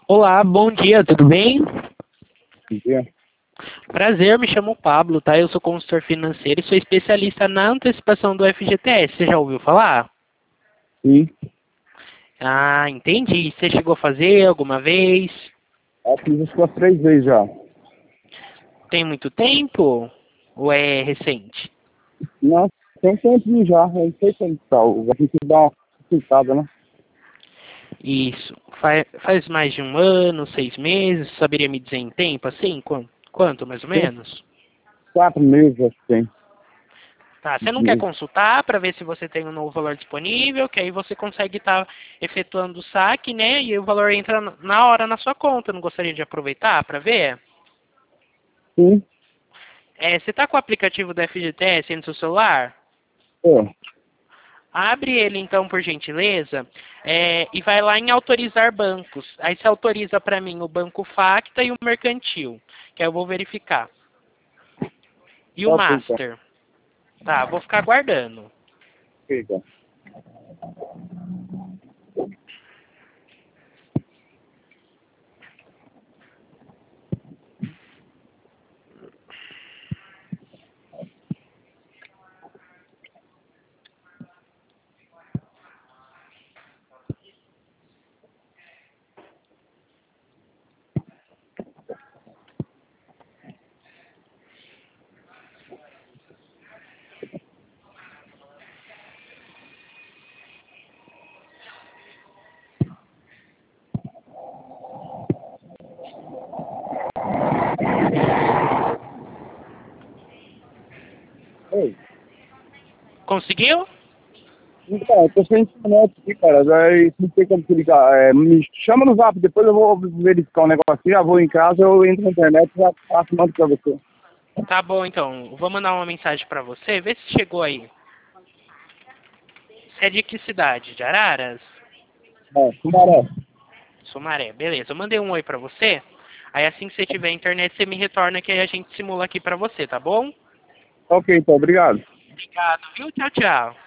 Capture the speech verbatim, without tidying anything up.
Olá, bom dia, tudo bem? Bom dia. Prazer, me chamo Pablo, tá? Eu sou consultor financeiro e sou especialista na antecipação do F G T S. Você já ouviu falar? Sim, Ah, entendi. Você chegou a fazer alguma vez? eu fiz isso umas três vezes já. Tem muito tempo? Ou é recente? Não, tem um tempinho já, eu não sei como tá. A gente dá uma consultada, né? Isso. Fa- Faz mais de um ano, seis meses? Saberia me dizer em tempo, assim? Quan- Quanto, mais ou Tem menos? quatro meses, acho que tem. Tá, você Cinco não quer meses. consultar para ver se você tem um novo valor disponível, que aí você consegue estar efetuando o saque, né? E o valor entra na na hora na sua conta. Não gostaria de aproveitar para ver? Sim, É, você está com o aplicativo do F G T S aí no seu celular? é. Abre ele então, por gentileza, é, e vai lá em autorizar bancos. Aí você autoriza para mim o Banco Facta e o Mercantil, que aí eu vou verificar. E o Ok, então. Master? Tá, vou ficar aguardando. Ok, então. Ei, Conseguiu? então, eu tô sem internet aqui, cara. Daí não sei como se ligar. É, me chama no zap, depois eu vou verificar um negocinho, já vou em casa, eu entro na internet e já faço mando pra você. Tá bom, então. Vou mandar uma mensagem para você. Vê se chegou aí. Você é de que cidade? De Araras? É, Sumaré. Sumaré. Beleza. Eu mandei um oi para você. Aí assim que você tiver internet, você me retorna que aí a gente simula aqui para você, tá bom? Ok, então, obrigado. Obrigado, viu? Tchau, tchau.